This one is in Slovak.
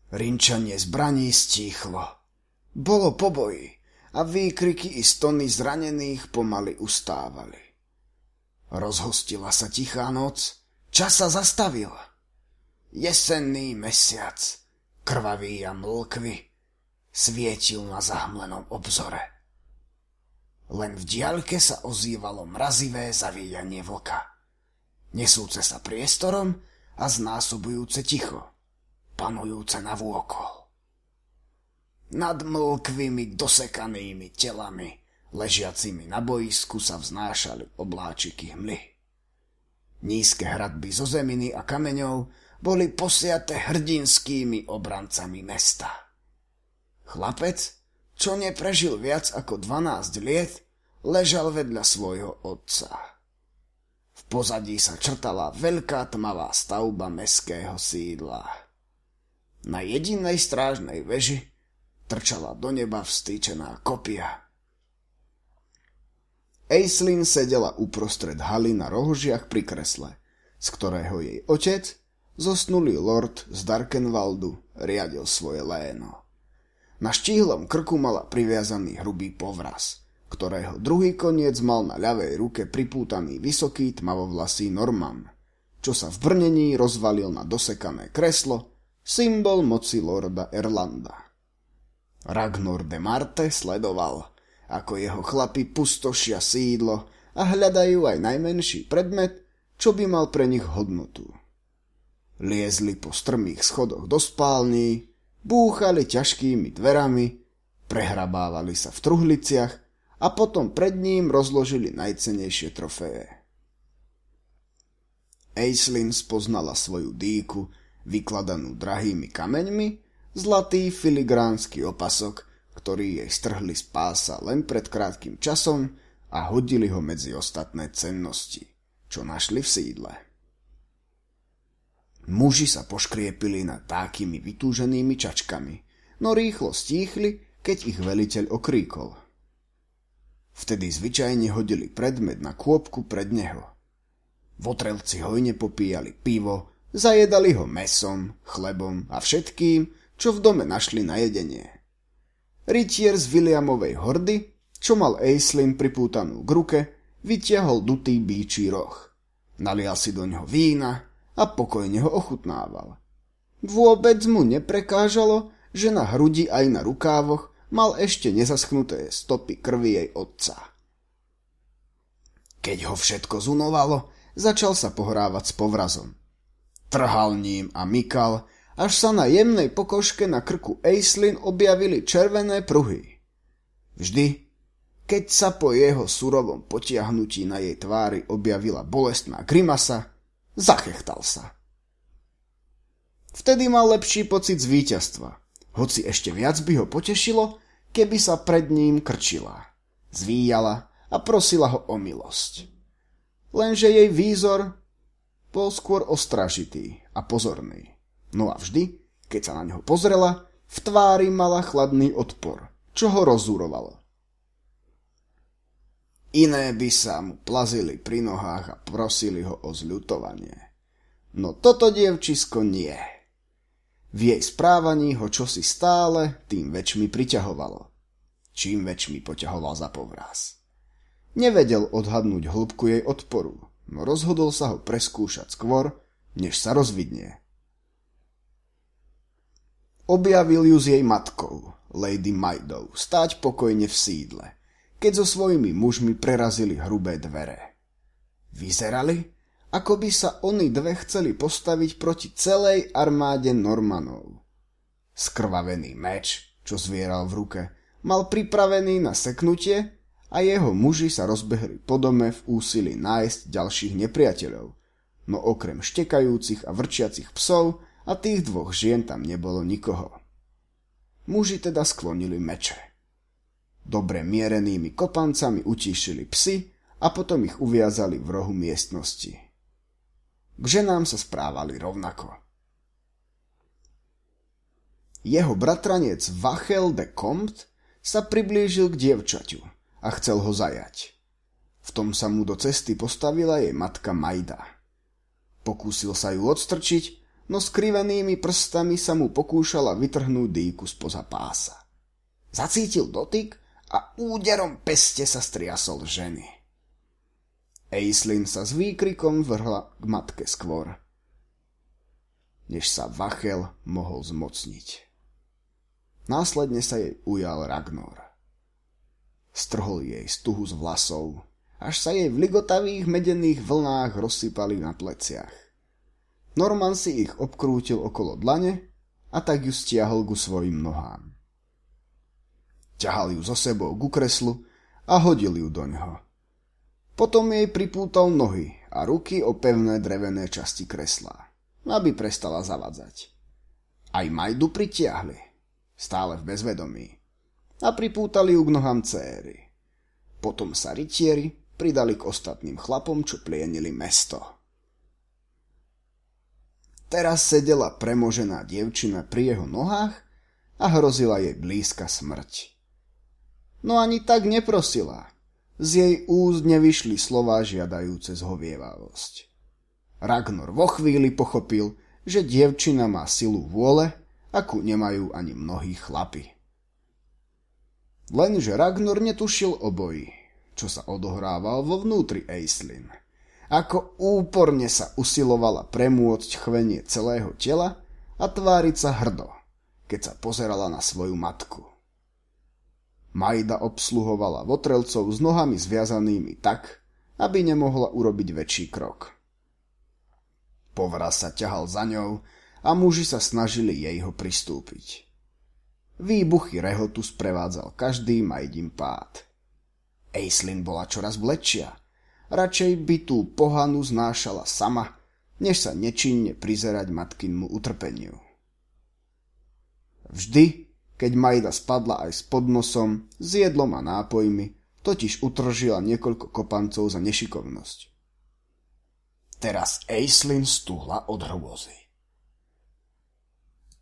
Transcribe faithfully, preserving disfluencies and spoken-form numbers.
Rinčanie zbraní stíchlo. Bolo po boji a výkriky i stony zranených pomaly ustávali. Rozhostila sa tichá noc, čas sa zastavil. Jesenný mesiac, krvavý a mlkvý, svietil na zahmlenom obzore. Len v diaľke sa ozývalo mrazivé zavíjanie vlka, nesúce sa priestorom a znásobujúce ticho, panujúce navôkol. Nad mlkvými dosekanými telami, ležiacimi na boisku, sa vznášali obláčiky hmly. Nízke hradby zo zeminy a kameňov boli posiate hrdinskými obrancami mesta. Chlapec, čo neprežil viac ako dvanásť liet, ležal vedľa svojho otca. V pozadí sa črtala veľká tmavá stavba mestského sídla. Na jedinej strážnej veži trčala do neba vstýčená kopia. Aislinn sedela uprostred haly na rohožiach pri kresle, z ktorého jej otec, zosnulý lord z Darkenwaldu, riadil svoje léno. Na štíhlom krku mala priviazaný hrubý povraz, ktorého druhý koniec mal na ľavej ruke pripútaný vysoký tmavovlasý Norman, čo sa v brnení rozvalil na dosekané kreslo, symbol moci lorda Erlanda. Ragnar de Marte sledoval, ako jeho chlapi pustošia sídlo a hľadajú aj najmenší predmet, čo by mal pre nich hodnotu. Liezli po strmých schodoch do spální, búchali ťažkými dverami, prehrabávali sa v truhliciach a potom pred ním rozložili najcennejšie trofeje. Aislinn spoznala svoju dýku, vykladanú drahými kameňmi, zlatý filigránsky opasok, ktorý jej strhli z pása len pred krátkym časom a hodili ho medzi ostatné cennosti, čo našli v sídle. Muži sa poškriepili nad takými vytúženými čačkami, no rýchlo stíchli, keď ich veliteľ okríkol. Vtedy zvyčajne hodili predmet na kôpku pred neho. Votrelci hojne popíjali pivo, zajedali ho mesom, chlebom a všetkým, čo v dome našli na jedenie. Rytier z Williamovej hordy, čo mal Aislinn pripútanú k ruke, vytiahol dutý bíčí roh. Nalial si do ňoho vína a pokojne ho ochutnával. Vôbec mu neprekážalo, že na hrudi aj na rukávoch mal ešte nezaschnuté stopy krvi jej otca. Keď ho všetko zunovalo, začal sa pohrávať s povrazom. Trhal ním a mykal, až sa na jemnej pokožke na krku Aislinn objavili červené pruhy. Vždy, keď sa po jeho surovom potiahnutí na jej tvári objavila bolestná grimasa, zachechtal sa. Vtedy mal lepší pocit z víťazstva, hoci ešte viac by ho potešilo, keby sa pred ním krčila, zvíjala a prosila ho o milosť. Lenže jej výzor bol skôr ostražitý a pozorný. No a vždy, keď sa na neho pozrela, v tvári mala chladný odpor, čo ho rozúrovalo. Iné by sa mu plazili pri nohách a prosili ho o zľutovanie. No toto dievčisko nie. V jej správaní ho čosi stále tým väčšmi priťahovalo. Čím väčšmi poťahoval za povraz. Nevedel odhadnúť hĺbku jej odporu, no rozhodol sa ho preskúšať skôr, než sa rozvidnie. Objavil ju s jej matkou, Lady Maidou, stáť pokojne v sídle, keď so svojimi mužmi prerazili hrubé dvere. Vyzerali, ako by sa oni dve chceli postaviť proti celej armáde Normanov. Skrvavený meč, čo zvieral v ruke, mal pripravený na seknutie a jeho muži sa rozbehli po dome v úsilí nájsť ďalších nepriateľov, no okrem štekajúcich a vrčiacich psov a tých dvoch žien tam nebolo nikoho. Muži teda sklonili meče. Dobre mierenými kopancami utíšili psy a potom ich uviazali v rohu miestnosti. K ženám sa správali rovnako. Jeho bratranec Vachel de Comte sa priblížil k dievčaťu a chcel ho zajať. V tom sa mu do cesty postavila jej matka Maida. Pokúsil sa ju odstrčiť, no skrivenými prstami sa mu pokúšala vytrhnúť dýku spoza pása. Zacítil dotyk a úderom peste sa striasol ženy. Aislinn sa s výkrikom vrhla k matke skôr, než sa Vachel mohol zmocniť. Následne sa jej ujal Ragnar. Strhol jej stuhu z vlasov, až sa jej v ligotavých medených vlnách rozsypali na pleciach. Norman si ich obkrútil okolo dlane a tak ju stiahol ku svojim nohám. Ťahal ju so sebou ku kreslu a hodil ju doňho. Potom jej pripútal nohy a ruky o pevné drevené časti kresla, aby prestala zavadzať. Aj Majdu pritiahli, stále v bezvedomí, a pripútali ju k nohám céry. Potom sa rytieri pridali k ostatným chlapom, čo plienili mesto. Teraz sedela premožená dievčina pri jeho nohách a hrozila jej blízka smrť. No ani tak neprosila. Z jej úst nevyšli slová žiadajúce zhovievavosť. Ragnar vo chvíli pochopil, že dievčina má silu vôle, akú nemajú ani mnohí chlapi. Lenže Ragnar netušil o boji, čo sa odohrával vo vnútri Aislinn. Ako úporne sa usilovala premôcť chvenie celého tela a tváriť sa hrdo, keď sa pozerala na svoju matku. Majda obsluhovala votrelcov s nohami zviazanými tak, aby nemohla urobiť väčší krok. Povraz sa ťahal za ňou a muži sa snažili jej ho pristúpiť. Výbuchy rehotu sprevádzal každý Majdin pád. Aislinn bola čoraz vlečia. Radšej by tú pohanu znášala sama, než sa nečinne prizerať matkinmu utrpeniu. Vždy, keď Majda spadla aj s podnosom, s jedlom a nápojmi, totiž utržila niekoľko kopancov za nešikovnosť. Teraz Aislinn stuhla od hrôzy.